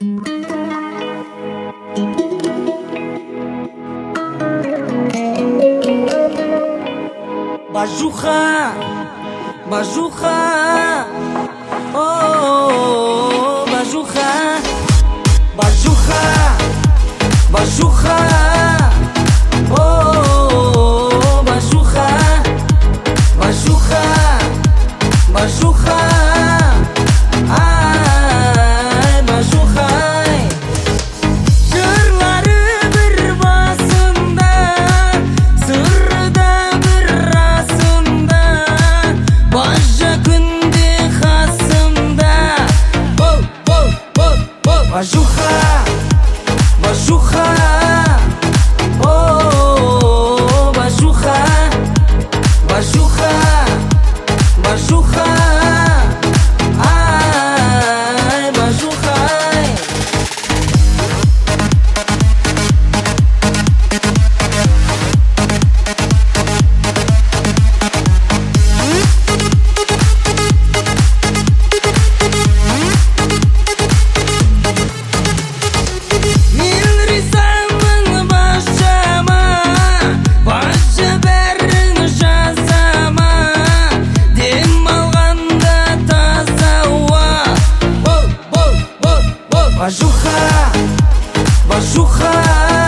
Bajucha, bajucha, oh, bajucha, bajucha, bajucha, oh, bajucha, bajucha, bajucha, ay, bajucha. Жырлары бір басында, сыры да бір расында, бажа күнде қасымда. Бажуха, бажуха, о, бажуха, бажуха, бажуха, ай, бажуха. Бажуха, бажуха.